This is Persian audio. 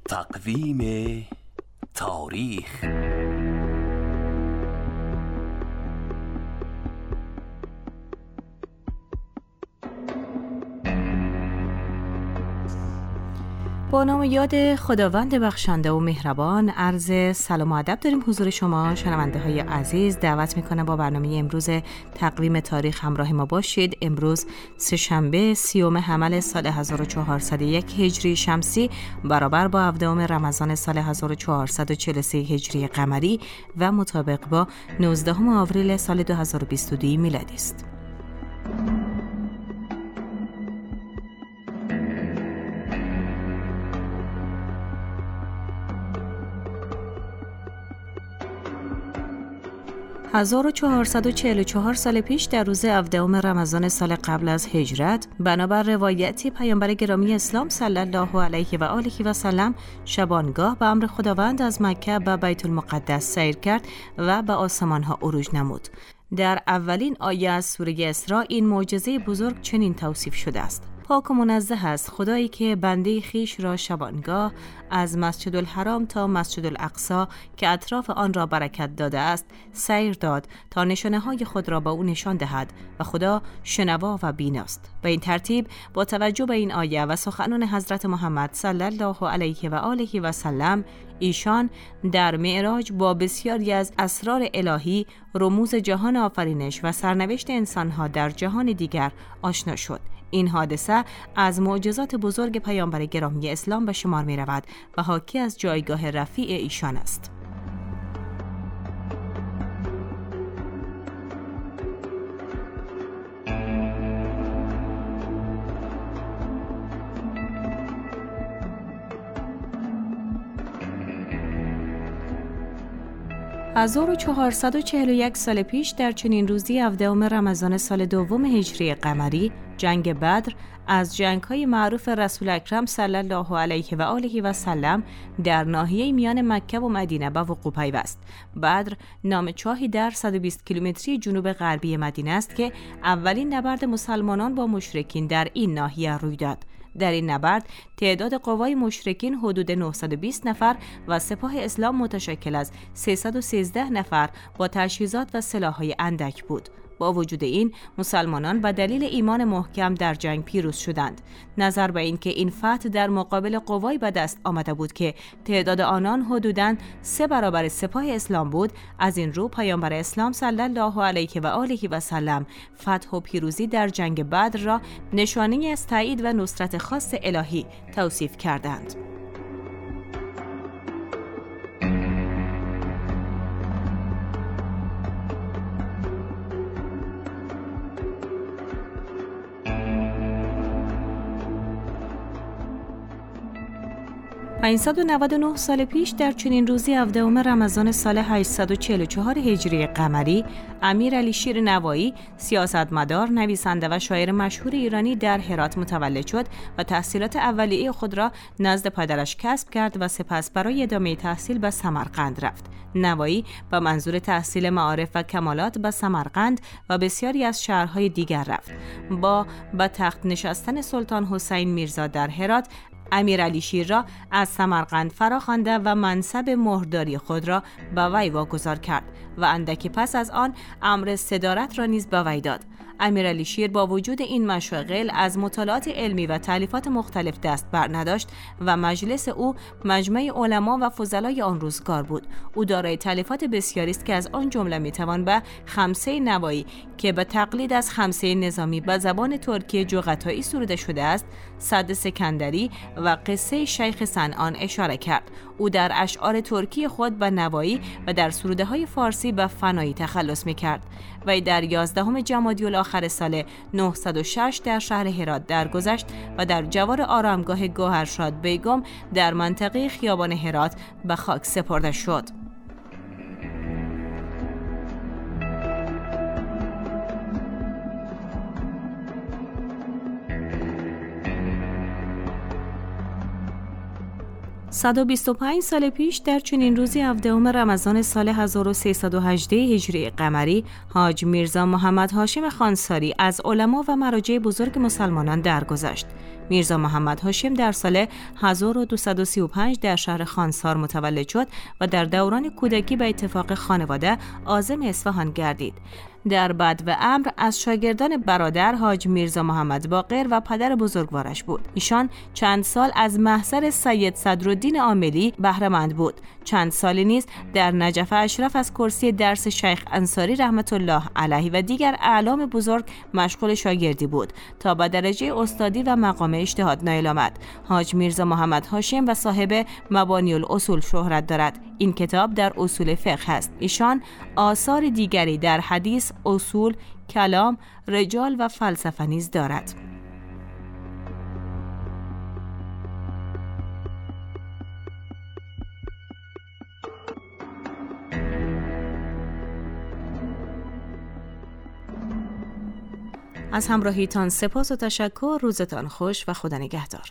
تقویم تاریخ. با نام یاد خداوند بخشنده و مهربان، عرض سلام و ادب داریم حضور شما شنونده های عزیز. دعوت میکنم با برنامه امروز تقویم تاریخ همراه ما باشید. امروز سه‌شنبه 30 حمل سال 1401 هجری شمسی برابر با 17 رمضان سال 1443 هجری قمری و مطابق با 19 آوریل سال 2022 میلادی است. 1444 سال پیش در روز 17 رمضان سال قبل از هجرت، بنابر روایتی پیامبر گرامی اسلام صلی الله علیه و آله و سلم شبانگاه به امر خداوند از مکه به بیت المقدس سیر کرد و به آسمانها عروج نمود. در اولین آیه از سوره اسراء این معجزه بزرگ چنین توصیف شده است: پاک و منزه است خدایی که بنده خیش را شبانگاه از مسجد الحرام تا مسجد الاقصی که اطراف آن را برکت داده است سیر داد تا نشانه های خود را با او نشان دهد و خدا شنوا و بیناست. به این ترتیب با توجه به این آیه و سخنان حضرت محمد صلی الله علیه و آله و سلم، ایشان در معراج با بسیاری از اسرار الهی، رموز جهان آفرینش و سرنوشت انسانها در جهان دیگر آشنا شد. این حادثه از معجزات بزرگ پیامبر گرامی اسلام به شمار می رود و حاکی از جایگاه رفیع ایشان است. از 1441 سال پیش در چنین روزی 17 رمضان سال دوم هجری قمری، جنگ بدر از جنگ‌های معروف رسول اکرم صلی الله علیه و آله و سلم در ناحیه میان مکه و مدینه به وقوع پیوست. بدر نام چاهی در 120 کیلومتری جنوب غربی مدینه است که اولین نبرد مسلمانان با مشرکین در این ناحیه روی داد. در این نبرد تعداد قوای مشرکین حدود 920 نفر و سپاه اسلام متشکل از 313 نفر با تجهیزات و سلاح‌های اندک بود. با وجود این، مسلمانان به دلیل ایمان محکم در جنگ پیروز شدند. نظر به این که این فتح در مقابل قوای به دست آمده بود که تعداد آنان حدوداً 3 برابر سپاه اسلام بود، از این رو پیامبر اسلام صلی الله علیه و آله و سلم فتح و پیروزی در جنگ بدر را نشانه از تایید و نصرت خاص الهی توصیف کردند. و 599 سال پیش در چنین روزی 17 رمضان سال 844 هجری قمری، امیر علی شیر نوایی، سیاستمدار، نویسنده و شاعر مشهور ایرانی در هرات متولد شد و تحصیلات اولیه خود را نزد پدرش کسب کرد و سپس برای ادامه تحصیل به سمرقند رفت. نوایی با منظور تحصیل معارف و کمالات به سمرقند و بسیاری از شهرهای دیگر رفت. با به تخت نشستن سلطان حسین میرزا در هرات، امیر علی شیر را از سمرقند فراخوانده و منصب مهرداری خود را به وی واگذار کرد و اندکی پس از آن امر صدارت را نیز به وی داد. امیر علی شیر با وجود این مشاغل از مطالعات علمی و تالیفات مختلف دست بر نداشت و مجلس او مجمع علما و فضلای آن روزگار بود. او دارای تالیفات بسیاری است که از آن جمله میتوان به خمسه نوایی که به تقلید از خمسه نظامی به زبان ترکی جغتایی سروده شده است، سد سکندری و قصه شیخ صنعان اشاره کرد. او در اشعار ترکی خود به نوایی و در سروده‌های فارسی به فنایی تخلص می‌کرد. و در 11 جمادی الاخر سال 906 در شهر هرات درگذشت و در جوار آرامگاه گوهرشاد بیگم در منطقه خیابان هرات به خاک سپرده شد. 125 سال پیش در چنین روزی 17 رمضان سال 1318 هجری قمری، حاج میرزا محمد هاشم خانساری از علما و مراجع بزرگ مسلمانان درگذشت. میرزا محمد هاشم در سال 1235 در شهر خانسار متولد شد و در دوران کودکی به اتفاق خانواده عازم اصفهان گردید. در بدو امر از شاگردان برادر حاج میرزا محمد باقر و پدر بزرگوارش بود. ایشان چند سال از محضر سید صدرالدین عاملی بهره مند بود. چند سالی نیز در نجف اشرف از کرسی درس شیخ انصاری رحمت الله علیه و دیگر اعلام بزرگ مشغول شاگردی بود تا به درجه استادی و مقام اجتهاد نایل آمد. حاج میرزا محمد هاشم و صاحب مبانی الاصول شهرت دارد. این کتاب در اصول فقه است. ایشان آثار دیگری در حدیث، اصول، کلام، رجال و فلسفه نیز دارد. از همراهیتان سپاس و تشکر. روزتان خوش و خدا نگهدار.